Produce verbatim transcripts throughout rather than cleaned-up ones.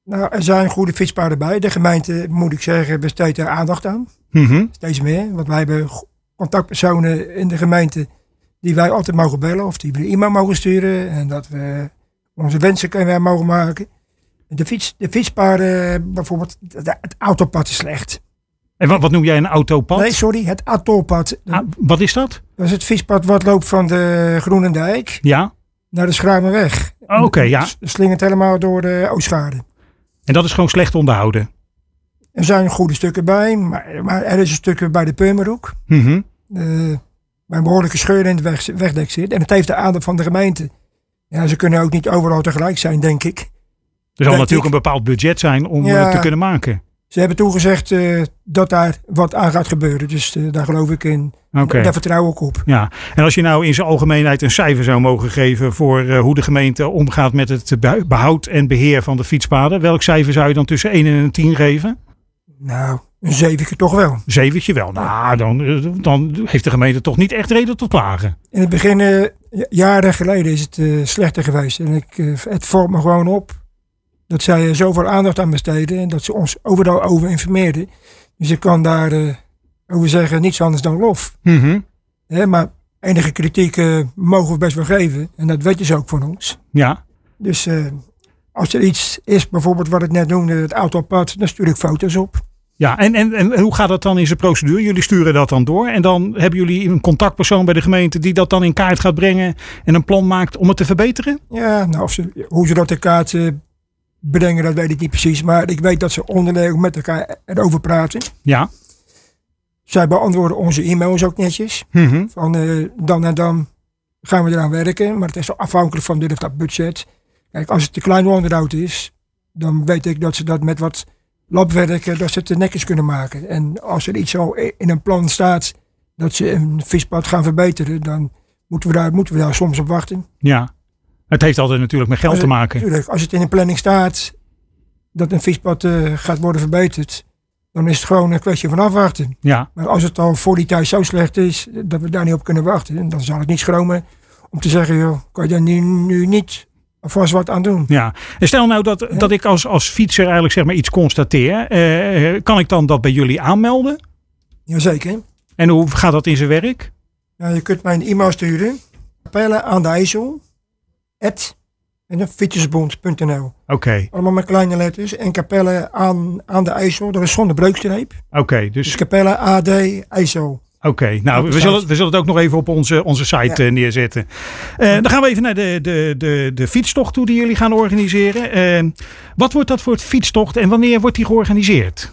Nou, er zijn goede fietspaden bij. De gemeente, moet ik zeggen, besteedt er aandacht aan. Mm-hmm. Steeds meer. Want wij hebben contactpersonen in de gemeente die wij altijd mogen bellen. Of die we een e-mail mogen sturen. En dat we onze wensen kunnen mogen maken. De, fiets, de fietspaden, bijvoorbeeld, het autopad is slecht. En wat, wat noem jij een autopad? Nee, sorry, het autopad. Ah, wat is dat? Dat is het fietspad wat loopt van de Groenendijk Ja. naar de Schramerweg. Oké, okay, ja. Het slingert helemaal door de Oostgaarde. En dat is gewoon slecht onderhouden? Er zijn goede stukken bij, maar, maar er is een stuk bij de Purmerhoek. Mm-hmm. Uh, waar een behoorlijke scheur in het weg, wegdek zit. En het heeft de aandacht van de gemeente. Ja, ze kunnen ook niet overal tegelijk zijn, denk ik. Er zal natuurlijk ik. een bepaald budget zijn om ja, het te kunnen maken. Ze hebben toegezegd uh, dat daar wat aan gaat gebeuren. Dus uh, daar geloof ik in. Okay. Daar vertrouw ik op. Ja. En als je nou in zijn algemeenheid een cijfer zou mogen geven voor uh, hoe de gemeente omgaat met het behoud en beheer van de fietspaden. Welk cijfer zou je dan tussen één en een tien geven? Nou, een zeventje toch wel. Zeventje wel. Nou, dan, dan heeft de gemeente toch niet echt reden tot klagen. In het begin, uh, jaren geleden is het uh, slechter geweest. En ik, uh, het valt me gewoon op dat zij er zoveel aandacht aan besteden. En dat ze ons overal over informeerden. Dus ik kan daar uh, over zeggen niets anders dan lof. Mm-hmm. He, maar enige kritiek uh, mogen we best wel geven. En dat weten ze ook van ons. Ja. Dus uh, als er iets is, bijvoorbeeld wat ik net noemde, het autopad, dan stuur ik foto's op. Ja, en, en, en hoe gaat dat dan in zijn procedure? Jullie sturen dat dan door en dan hebben jullie een contactpersoon bij de gemeente die dat dan in kaart gaat brengen en een plan maakt om het te verbeteren? Ja, nou, of ze, hoe ze dat in kaart uh, brengen, dat weet ik niet precies. Maar ik weet dat ze onderling met elkaar erover praten. Ja. Zij beantwoorden onze e-mails ook netjes. Mm-hmm. Van uh, dan en dan gaan we eraan werken. Maar het is afhankelijk van dit of dat budget. Kijk, als het te klein onderhoud is, dan weet ik dat ze dat met wat labwerken, dat ze het netjes kunnen maken. En als er iets zo in een plan staat dat ze een fietspad gaan verbeteren, dan moeten we daar, moeten we daar soms op wachten. Ja, het heeft altijd natuurlijk met geld het, te maken. Natuurlijk, als het in een planning staat dat een fietspad uh, gaat worden verbeterd, dan is het gewoon een kwestie van afwachten. Ja. Maar als het al voor die tijd zo slecht is dat we daar niet op kunnen wachten, dan zal ik niet schromen om te zeggen, joh, kan je daar nu, nu niet alvast wat aan doen. Ja. En stel nou dat, ja. dat ik als, als fietser eigenlijk zeg maar iets constateer. Uh, kan ik dan dat bij jullie aanmelden? Jazeker. En hoe gaat dat in zijn werk? Ja, je kunt mij een e-mail sturen. Capelle aan de IJssel. at en fietsersbond punt n l. Oké. Okay. Allemaal met kleine letters. En Capelle aan, aan de IJssel. Dat is zonder breukstreep. Oké. Okay, dus... dus Capelle A D IJssel. Oké, okay, nou we zullen, we zullen het ook nog even op onze, onze site ja. neerzetten. Uh, dan gaan we even naar de, de, de, de fietstocht toe die jullie gaan organiseren. Uh, wat wordt dat voor het fietstocht en wanneer wordt die georganiseerd?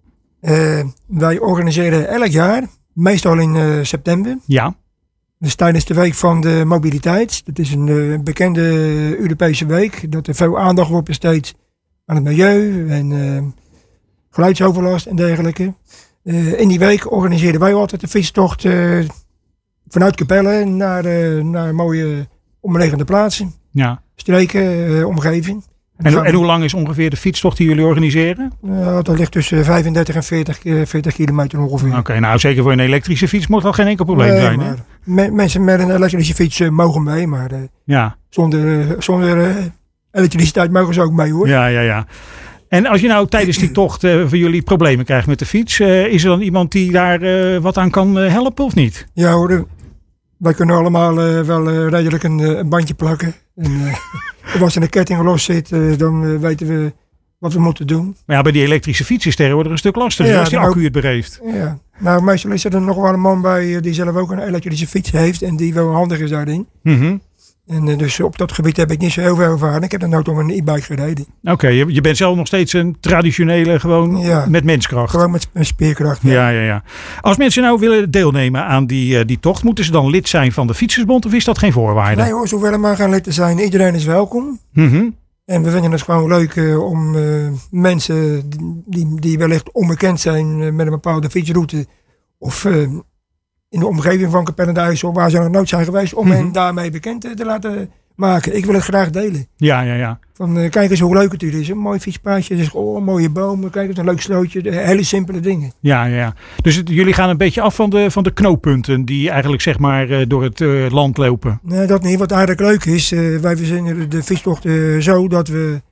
Uh, wij organiseren elk jaar, meestal in uh, september. Ja. Dus tijdens de week van de mobiliteit. Dat is een uh, bekende Europese week. Dat er veel aandacht wordt besteed aan het milieu en uh, geluidsoverlast en dergelijke. Uh, in die week organiseren wij altijd de fietstocht uh, vanuit Capelle naar, uh, naar mooie omliggende plaatsen. Ja. Streken, uh, omgeving. En, en, en hoe lang is ongeveer de fietstocht die jullie organiseren? Uh, dat ligt tussen vijfendertig en veertig, veertig kilometer ongeveer. Oké, okay, nou zeker voor een elektrische fiets moet dat geen enkel probleem nee, zijn. Maar, me, mensen met een elektrische fiets uh, mogen mee, maar uh, ja. zonder, uh, zonder uh, elektriciteit mogen ze ook mee hoor. Ja, ja, ja. En als je nou tijdens die tocht uh, voor jullie problemen krijgt met de fiets, uh, is er dan iemand die daar uh, wat aan kan uh, helpen of niet? Ja hoor, de, wij kunnen allemaal uh, wel uh, redelijk een, een bandje plakken. En, uh, als er een ketting los zit, uh, dan uh, weten we wat we moeten doen. Maar ja, bij die elektrische fiets is tegenwoordig een stuk lastiger ja, als die accu ook, het bereeft. Ja, nou meestal is er nog wel een man bij uh, die zelf ook een elektrische fiets heeft en die wel handig is daarin. Mm-hmm. En uh, dus op dat gebied heb ik niet zo heel veel ervaring. Ik heb dan ook nog een e-bike gereden. Oké, okay, je, je bent zelf nog steeds een traditionele, gewoon ja, met menskracht. Gewoon met, met spierkracht. Ja. Ja, ja, ja. Als mensen nou willen deelnemen aan die, uh, die tocht, moeten ze dan lid zijn van de Fietsersbond of is dat geen voorwaarde? Nee hoor, ze willen maar gaan lid te zijn. Iedereen is welkom. Mm-hmm. En we vinden het gewoon leuk uh, om uh, mensen die, die wellicht onbekend zijn uh, met een bepaalde fietsroute of uh, in de omgeving van Capelle aan de IJssel, waar ze nog nooit zijn geweest, om mm-hmm. hen daarmee bekend te laten maken. Ik wil het graag delen. Ja, ja, ja. Van uh, kijk eens hoe leuk het hier is. Een mooi fietspaadje, dus, oh, een mooie bomen, kijk eens een leuk slootje. De hele simpele dingen. Ja, ja, ja. Dus het, jullie gaan een beetje af van de, van de knooppunten die eigenlijk zeg maar uh, door het uh, land lopen. Nee, dat niet. Wat eigenlijk leuk is, uh, wij verzinnen de fietstocht uh, zo dat we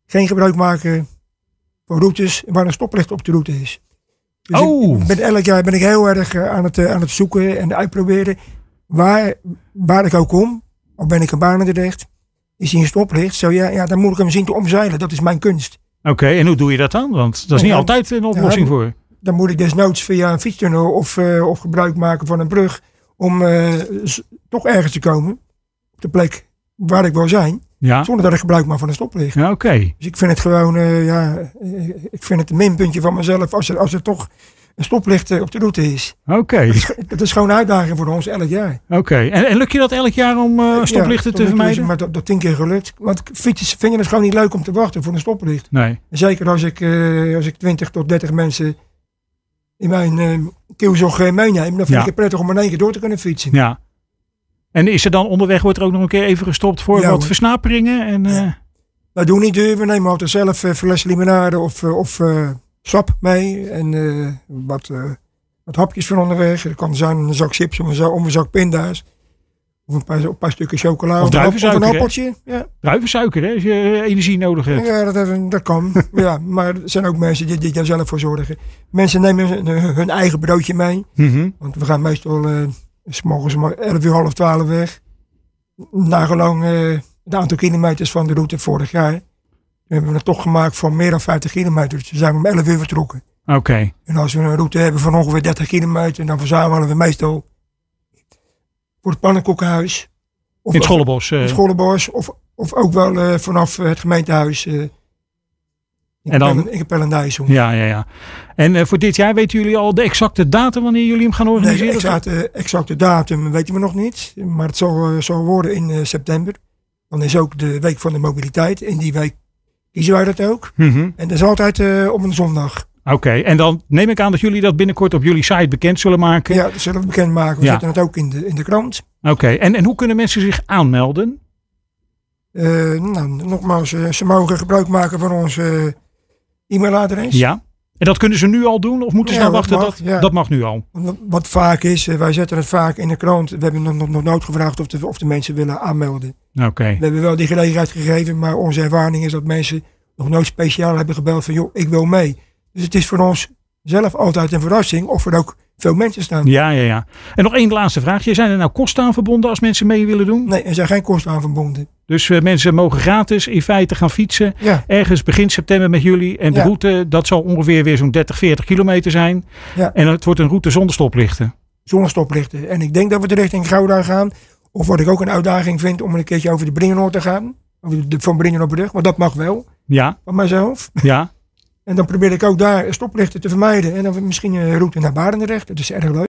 geen gebruik maken van routes waar een stoplicht op de route is. Dus oh. ik ben, elk jaar ben ik heel erg uh, aan, het, uh, aan het zoeken en uitproberen. Waar, waar ik ook kom, of ben ik een Barendrecht, is hier een stoplicht. Zo ja, ja, dan moet ik hem zien te omzeilen. Dat is mijn kunst. Oké, okay, en hoe doe je dat dan? Want dat is niet ja, altijd een oplossing ja, voor. Dan moet ik desnoods via een fietstunnel of, uh, of gebruik maken van een brug om uh, s- toch ergens te komen. Op de plek waar ik wil zijn. Ja. Zonder dat ik gebruik maak van een stoplicht. Ja, oké. Okay. Dus ik vind het gewoon, uh, ja, ik vind het een minpuntje van mezelf als er, als er toch een stoplicht uh, op de route is. Oké. Okay. Dat is, dat is gewoon een uitdaging voor ons elk jaar. Oké. Okay. En, en lukt je dat elk jaar om uh, stoplichten ja, te vermijden? Maar dat, dat tien keer gelukt. Want fietsers vinden het gewoon niet leuk om te wachten voor een stoplicht. Nee. Zeker als ik, uh, als ik twintig tot dertig mensen in mijn uh, kielzog uh, meeneem. Dan vind ja. ik het prettig om in één keer door te kunnen fietsen. Ja. En is er dan onderweg, wordt er ook nog een keer even gestopt voor ja, wat versnaperingen? En, uh... ja. Wij doen niet duur. We nemen altijd zelf uh, fles limonade of, uh, of uh, sap mee. En uh, wat, uh, wat hapjes van onderweg. Het kan zijn een zak chips of een zak, of een zak pinda's. Of een paar, een paar stukken chocola. Of druivensuiker. Of een appeltje. Ja. Druivensuiker, hè, als je energie nodig hebt. Ja, dat, even, dat kan. Ja, maar er zijn ook mensen die, die daar zelf voor zorgen. Mensen nemen hun, hun eigen broodje mee. Mm-hmm. Want we gaan meestal uh, 's morgens om elf uur, half twaalf weg. Nagelang uh, het aantal kilometers van de route vorig jaar. We hebben het toch gemaakt van meer dan vijftig kilometer. Dus we zijn om elf uur vertrokken. Oké. Okay. En als we een route hebben van ongeveer dertig kilometer, dan verzamelen we meestal voor het pannenkoekenhuis. Of in het Schollebos. Uh. In het Schollebos. Of, of ook wel uh, vanaf het gemeentehuis. Uh, in en dan, in Pelendijssel. Ja, ja, ja. En uh, voor dit jaar weten jullie al de exacte datum wanneer jullie hem gaan organiseren? Nee, de exacte, exacte datum weten we nog niet. Maar het zal, uh, zal worden in uh, september. Dan is ook de week van de mobiliteit. In die week kiezen wij dat ook. Mm-hmm. En dat is altijd uh, op een zondag. Oké, okay. En dan neem ik aan dat jullie dat binnenkort op jullie site bekend zullen maken. Ja, dat zullen we bekend maken. We ja. zetten het ook in de, in de krant. Oké, okay. en, en hoe kunnen mensen zich aanmelden? Uh, nou, nogmaals, uh, ze mogen gebruik maken van ons uh, e-mailadres. Ja, en dat kunnen ze nu al doen? Of moeten ze ja, nou wachten? Dat mag, dat, ja. dat mag nu al. Wat vaak is, uh, wij zetten het vaak in de krant. We hebben nog, nog, nog nooit gevraagd of de, of de mensen willen aanmelden. Oké. Okay. We hebben wel die gelegenheid gegeven, maar onze ervaring is dat mensen nog nooit speciaal hebben gebeld van joh, ik wil mee. Dus het is voor ons zelf altijd een verrassing of er ook veel mensen staan. Ja, ja, ja. En nog één laatste vraagje. Zijn er nou kosten aan verbonden als mensen mee willen doen? Nee, er zijn geen kosten aan verbonden. Dus uh, mensen mogen gratis in feite gaan fietsen. Ja. Ergens begin september met jullie. En de ja. route, dat zal ongeveer weer zo'n dertig, veertig kilometer zijn. Ja. En het wordt een route zonder stoplichten. Zonder stoplichten. En ik denk dat we de richting Gouda gaan. Of wat ik ook een uitdaging vind om een keertje over de Bringenoord te gaan. Over de Van Bringenoordbrug. Want dat mag wel. Ja. Van mijzelf. Ja. En dan probeer ik ook daar stoplichten te vermijden. En dan misschien een route naar Barendrecht. Dat is erg leuk.